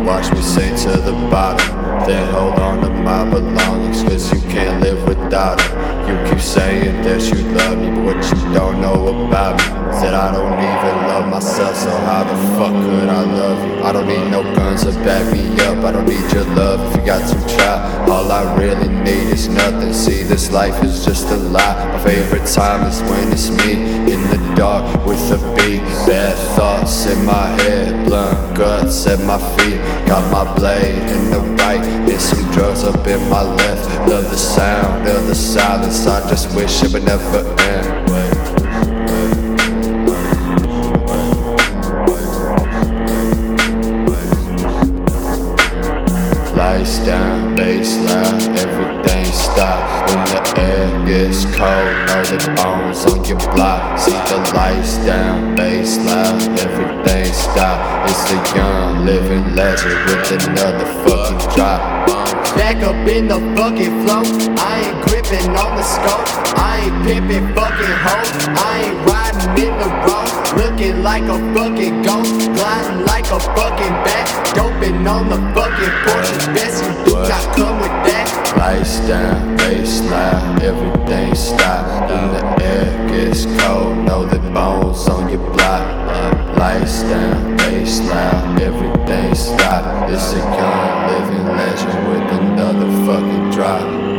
watch me sink to the bottom. Then hold on to my belongings, cause you can't live without them. You keep saying that you love me, but what you don't know about me is that I don't even love myself, so how the fuck could I love you? I don't need no guns to back me up, I don't need your love if you got to try. All I really need is nothing, see this life is just a lie. My favorite time is when it's me, in the dark with a beat. Bad thoughts in my head, blunt guts at my feet. Got my blade in the right, and some drugs up in my left. Love the sound of the silence, I just wish it would never end. Lights down, bass loud, everything stop. When the air gets cold, know the bones on your block. See the lights down, bass loud, everything stop. It's a young living legend with another fucking drop. Back up in the fucking flow, I ain't gripping on the scope, I ain't pimping fucking hoes, I ain't riding in the road, looking like a fucking ghost, gliding like a fucking bat, doping on the fucking porch. The best you do not come with that. Lights down, bass loud, everything stop. When the air gets cold, know the bones on your block. Lights down, bass loud, everything stop. It's a young living legend with another fucking drop.